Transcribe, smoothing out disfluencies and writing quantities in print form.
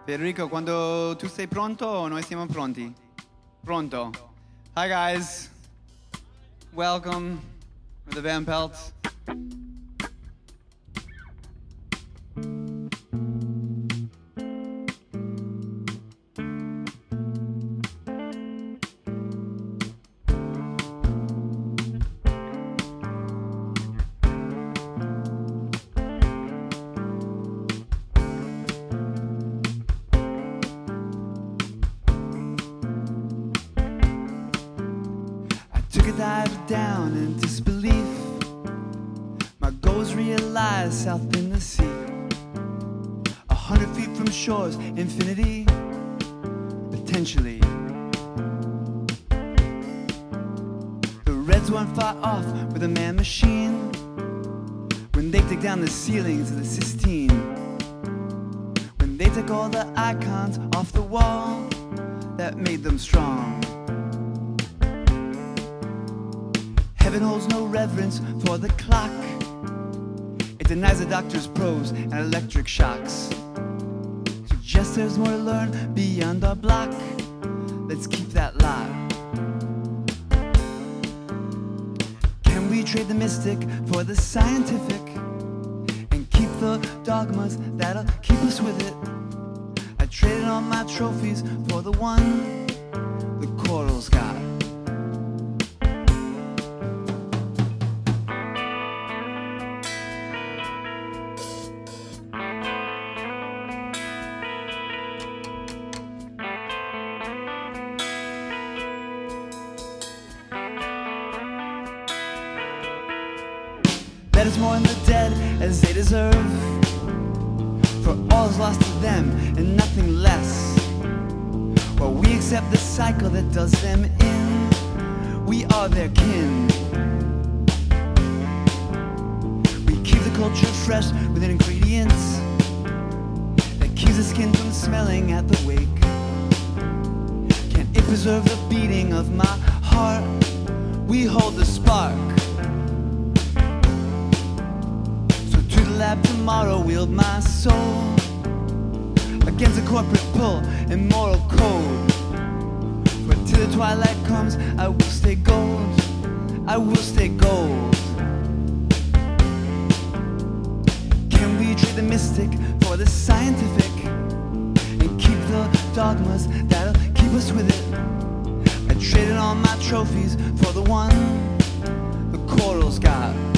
Federico, quando tu sei pronto, noi siamo pronti. Pronto. Hi guys. Welcome to the Van Pelts. Took a dive down in disbelief. My goals realized south in the sea. 100 feet from shores, infinity, potentially. The Reds weren't far off with a man machine when they dig down the ceilings of the Sistine. When they took all the icons off the wall that made them strong. Heaven holds no reverence for the clock. It denies the doctor's probes and electric shocks. Suggests there's more to learn beyond our block. Let's keep that lock. Can we trade the mystic for the scientific and keep the dogmas that'll keep us with it? I traded all my trophies for the one the corals got. That is more in the dead as they deserve. For all is lost to them and nothing less. While we accept the cycle that does them in, we are their kin. We keep the culture fresh with ingredients that keeps the skin from smelling at the wake. Can it preserve the beating of my heart? We hold the spark. Lab tomorrow, wield my soul against the corporate pull and moral code. For till the twilight comes, I will stay gold. I will stay gold. Can we trade the mystic for the scientific and keep the dogmas that'll keep us with it? I traded all my trophies for the one the corals got.